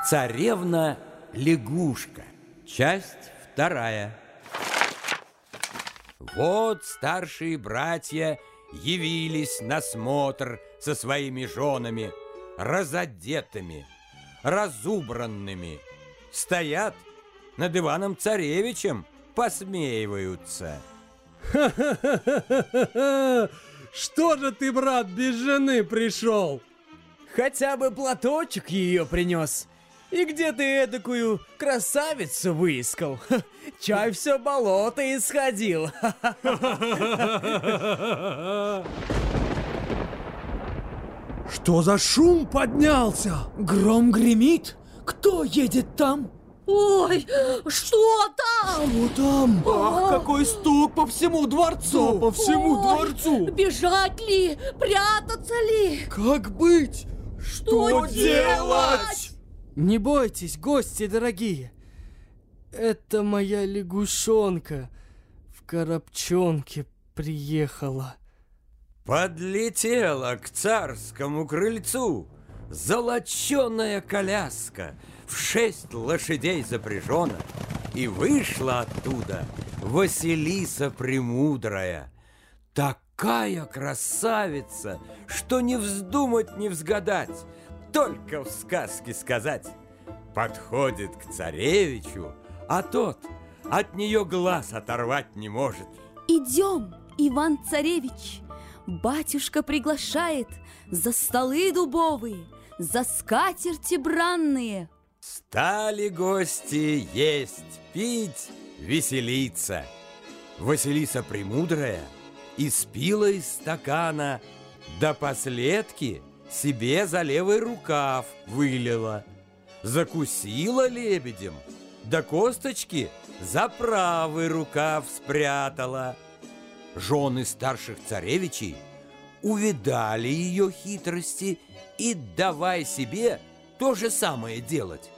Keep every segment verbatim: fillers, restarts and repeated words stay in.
Царевна-лягушка. Часть вторая. Вот старшие братья явились на смотр со своими женами, разодетыми, разубранными. Стоят над Иваном-царевичем, посмеиваются. Ха-ха-ха-ха-ха! Что же ты, брат, без жены пришел? Хотя бы платочек ее принес. И где ты эдакую красавицу выискал? Чай все болото исходил. Что за шум поднялся? Гром гремит. Кто едет там? Ой, что там? Что там? Ах, какой стук по всему дворцу! Да, по всему Ой, дворцу. бежать ли? Прятаться ли? Как быть? Что делать? Не бойтесь, гости дорогие. Это моя лягушонка в коробчонке приехала. Подлетела к царскому крыльцу золоченая коляска, в шесть лошадей запряжена, и вышла оттуда Василиса Премудрая. Такая красавица, что не вздумать, не взгадать, только в сказке сказать. Подходит к царевичу, а тот от нее глаз оторвать не может. Идем, Иван-царевич, батюшка приглашает за столы дубовые, за скатерти бранные. Стали гости есть, пить, веселиться. Василиса Премудрая испила из стакана, до последки себе за левый рукав вылила, закусила лебедем, до косточки за правый рукав спрятала. Жены старших царевичей увидали ее хитрости и давай себе то же самое делать.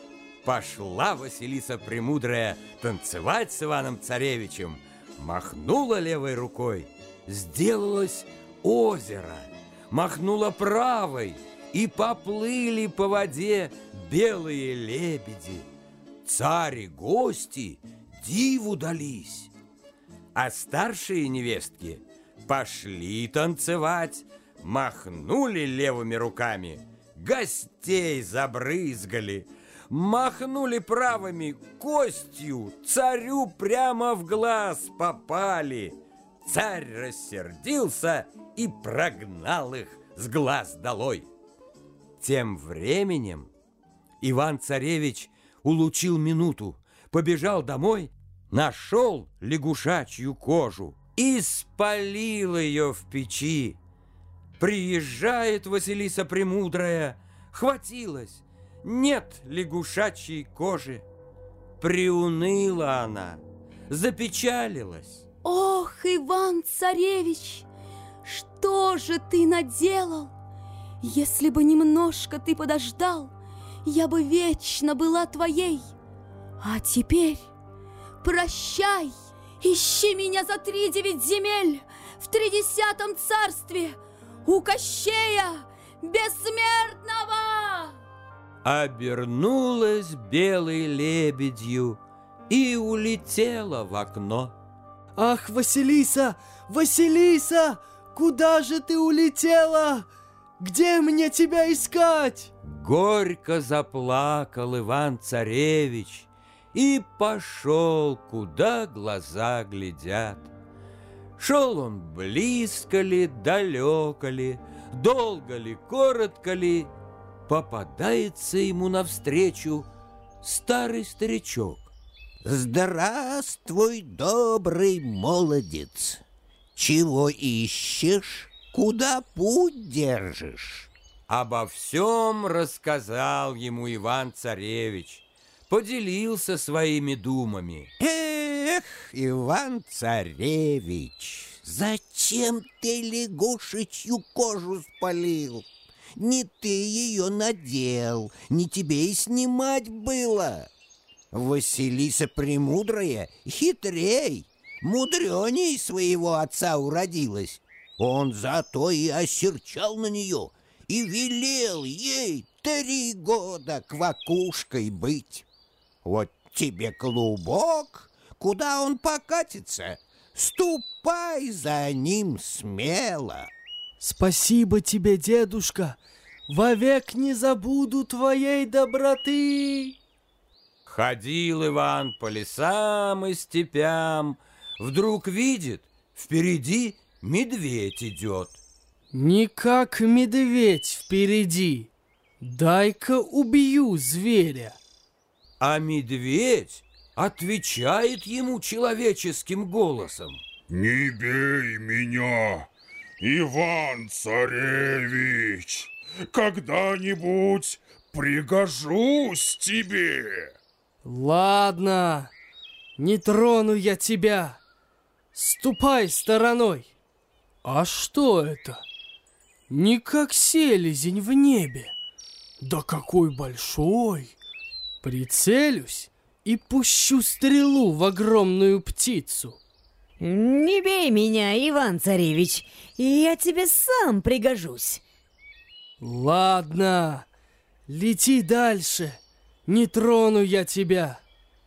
Пошла Василиса Премудрая танцевать с Иваном-царевичем, махнула левой рукой, сделалось озеро, махнула правой, и поплыли по воде белые лебеди. Царь и гости диву дались. А старшие невестки пошли танцевать, махнули левыми руками, гостей забрызгали, махнули правыми, костью царю прямо в глаз попали. Царь рассердился и прогнал их с глаз долой. Тем временем Иван-царевич улучил минуту, побежал домой, нашел лягушачью кожу и спалил ее в печи. Приезжает Василиса Премудрая, хватилась, нет лягушачьей кожи. Приуныла она, запечалилась. Ох, Иван-царевич, что же ты наделал? Если бы немножко ты подождал, я бы вечно была твоей. А теперь прощай, ищи меня за три девять земель в тридесятом царстве у Кощея Бессмертного. Обернулась белой лебедью и улетела в окно. Ах, Василиса, Василиса, куда же ты улетела? Где мне тебя искать? Горько заплакал Иван-царевич и пошел, куда глаза глядят. Шел он близко ли, далеко ли, долго ли, коротко ли, попадается ему навстречу старый старичок. Здравствуй, добрый молодец! Чего ищешь? Куда путь держишь? Обо всем рассказал ему Иван-царевич, поделился своими думами. Эх, Иван-царевич, зачем ты лягушечью кожу спалил? Не ты ее надел, не тебе и снимать было. Василиса Премудрая хитрей, мудреней своего отца уродилась. Он зато и осерчал на нее и велел ей три года квакушкой быть. Вот тебе клубок, куда он покатится, ступай за ним смело. Спасибо тебе, дедушка, вовек не забуду твоей доброты. Ходил Иван по лесам и степям, вдруг видит, впереди медведь идет. Не как медведь впереди, дай-ка убью зверя. А медведь отвечает ему человеческим голосом: «Не бей меня, Иван-царевич, когда-нибудь пригожусь тебе». Ладно, не трону я тебя, ступай стороной. А что это? Не как селезень в небе, да какой большой. Прицелюсь и пущу стрелу в огромную птицу. Не бей меня, Иван-царевич, я тебе сам пригожусь. Ладно, лети дальше, не трону я тебя.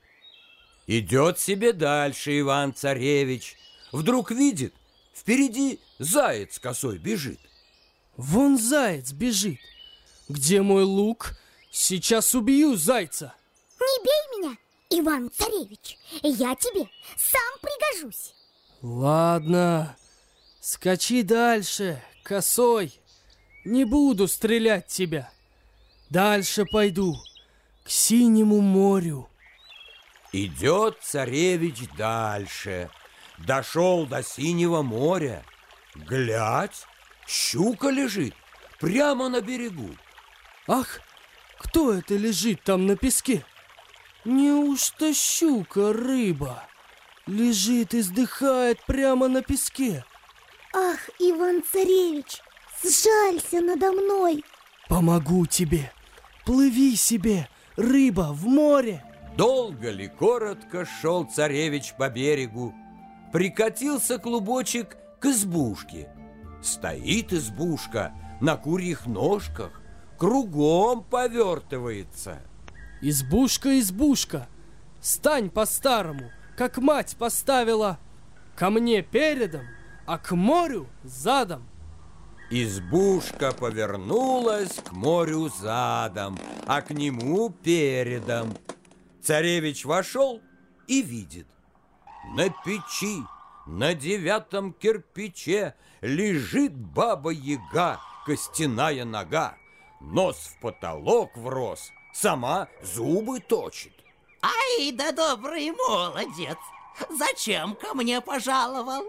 Идет себе дальше Иван-царевич, вдруг видит, впереди заяц косой бежит. Вон заяц бежит. Где мой лук? Сейчас убью зайца. Не бей меня, Иван-царевич, я тебе сам пригожусь. Ладно, скачи дальше, косой. Не буду стрелять тебя. Дальше пойду, к синему морю. Идет царевич дальше, дошел до синего моря. Глядь, щука лежит прямо на берегу. Ах, кто это лежит там на песке? Неужто щука-рыба лежит и вздыхает прямо на песке? Ах, Иван-царевич, сжалься надо мной. Помогу тебе. Плыви себе, рыба, в море. Долго ли, коротко шел царевич по берегу. Прикатился клубочек к избушке. Стоит избушка на курьих ножках, кругом повертывается. Избушка, избушка, стань по-старому, как мать поставила. Ко мне передом, а к морю задом. Избушка повернулась к морю задом, а к нему передом. Царевич вошел и видит: на печи, на девятом кирпиче лежит баба-яга, костяная нога. Нос в потолок врос, сама зубы точит. Ай да добрый молодец! Зачем ко мне пожаловал?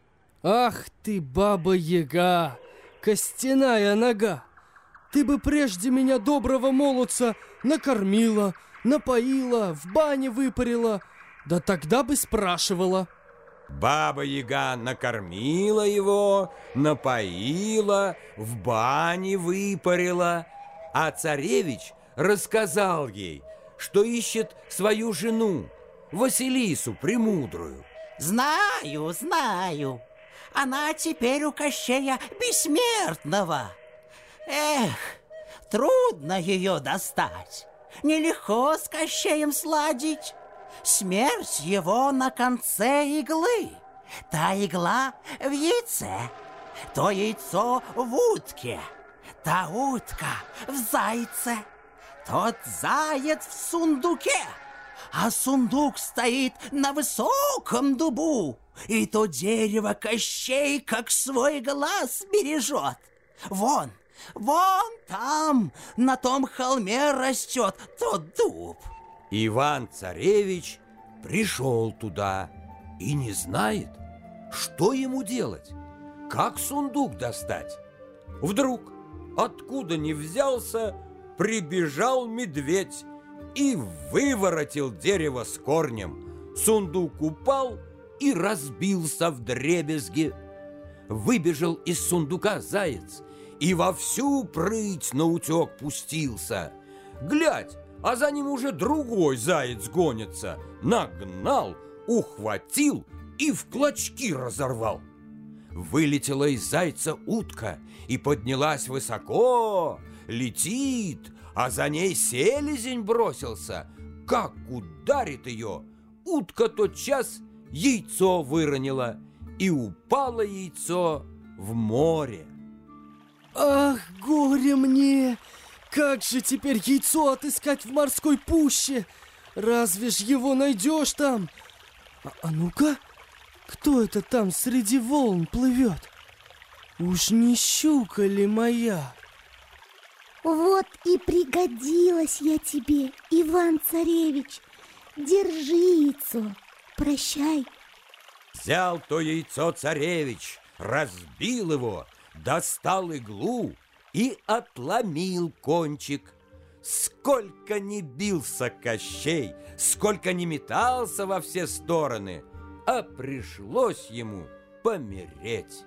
Ах ты, баба-яга, костяная нога! Ты бы прежде меня, доброго молодца, накормила, напоила, в бане выпарила, да тогда бы спрашивала. Баба-яга накормила его, напоила, в бане выпарила, а царевич рассказал ей, что ищет свою жену, Василису Премудрую. Знаю, знаю. Она теперь у Кощея Бессмертного. Эх, трудно ее достать. Нелегко с Кощеем сладить. Смерть его на конце иглы. Та игла в яйце, то яйцо в утке, та утка в зайце, тот заяц в сундуке, а сундук стоит на высоком дубу, и то дерево Кощей как свой глаз бережет. Вон, вон там, на том холме растет тот дуб. Иван-царевич пришел туда и не знает, что ему делать, как сундук достать. Вдруг, откуда ни взялся, прибежал медведь и выворотил дерево с корнем. Сундук упал и разбился вдребезги. Выбежал из сундука заяц и во всю прыть наутек пустился. Глядь, а за ним уже другой заяц гонится. Нагнал, ухватил и в клочки разорвал. Вылетела из зайца утка и поднялась высоко, летит, а за ней селезень бросился. Как ударит ее, утка тотчас яйцо выронила, и упало яйцо в море. Ах, горе мне! Как же теперь яйцо отыскать в морской пуще? Разве ж его найдешь там? А, а ну-ка, кто это там среди волн плывет? Уж не щука ли моя? Вот и пригодилась я тебе, Иван-царевич. Держи яйцо, прощай. Взял то яйцо царевич, разбил его, достал иглу и отломил кончик. Сколько ни бился Кощей, сколько ни метался во все стороны, а пришлось ему помереть.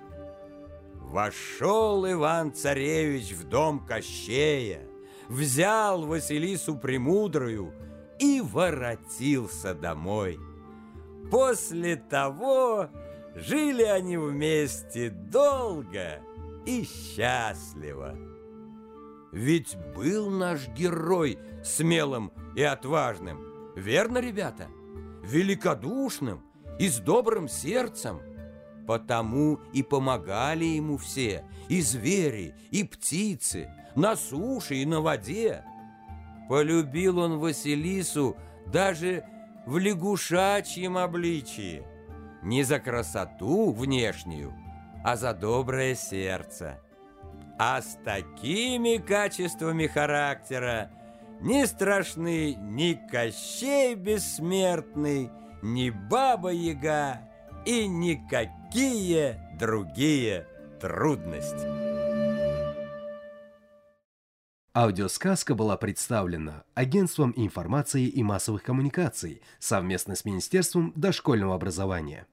Вошел Иван-царевич в дом Кощея, взял Василису Премудрую и воротился домой. После того жили они вместе долго и счастливо. Ведь был наш герой смелым и отважным, верно, ребята? Великодушным и с добрым сердцем. Потому и помогали ему все, и звери, и птицы, на суше и на воде. Полюбил он Василису даже в лягушачьем обличии, не за красоту внешнюю, а за доброе сердце. А с такими качествами характера не страшны ни Кощей Бессмертный, ни Баба-Яга и никакие другие трудности. Аудиосказка была представлена Агентством информации и массовых коммуникаций совместно с Министерством дошкольного образования.